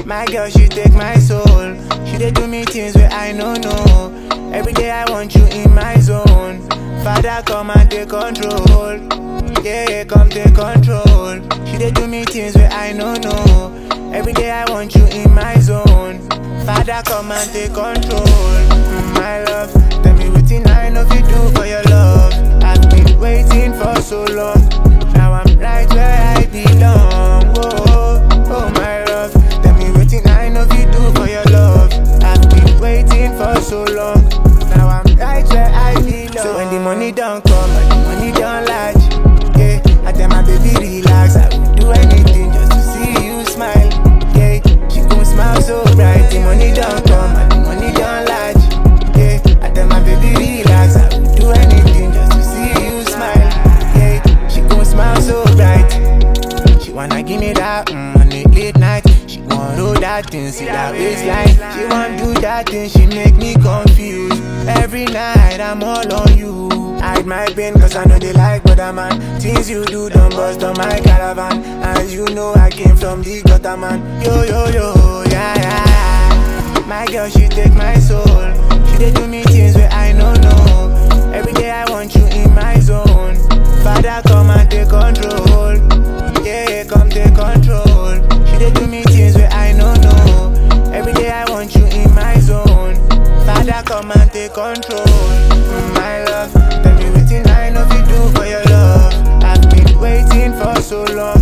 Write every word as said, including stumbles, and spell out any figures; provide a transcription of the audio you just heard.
My girl, she take my soul. She dey do me things where I no know. Every day I want you in my zone. Father, come and take control. Yeah, come take control. She dey do me things where I no know. Every day I want you in my zone. Father, come and take control. Mm, my love, tell me wetin I know fi do for your love. I've been waiting for so long. Now I'm right where I belong. Oh, oh my love, tell me wetin I know fi do for your love. I've been waiting for so long. Now I'm right where I belong. So when the money don't come and the money don't lodge, yeah, I tell my baby relax. I will do anything just to see you smile. Yeah, she gon' smile so bright. The money don't come and the money don't lodge. Yeah, I tell my baby relax. I will do anything just to see you smile. Yeah, she gon' smile so bright. She wanna give me that mm, on the late night. She want all that thing, see that waistline. She want do that thing, she make me confused. Every night I'm all on you. Hide my pain cause I know they like brother man. Things you do don't bust on my caravan. As you know I came from the gutter man. Yo yo yo, yeah yeah. My girl she take my soul. She dey do me things where I no know. Every day I want you in my zone. Father come and take control. Yeah, come take control. She dey do me things where I no know. Every day I want you in my zone. Father come and take control. Mm, my love, tell me wetin I know fi do for your love. I've been waiting for so long.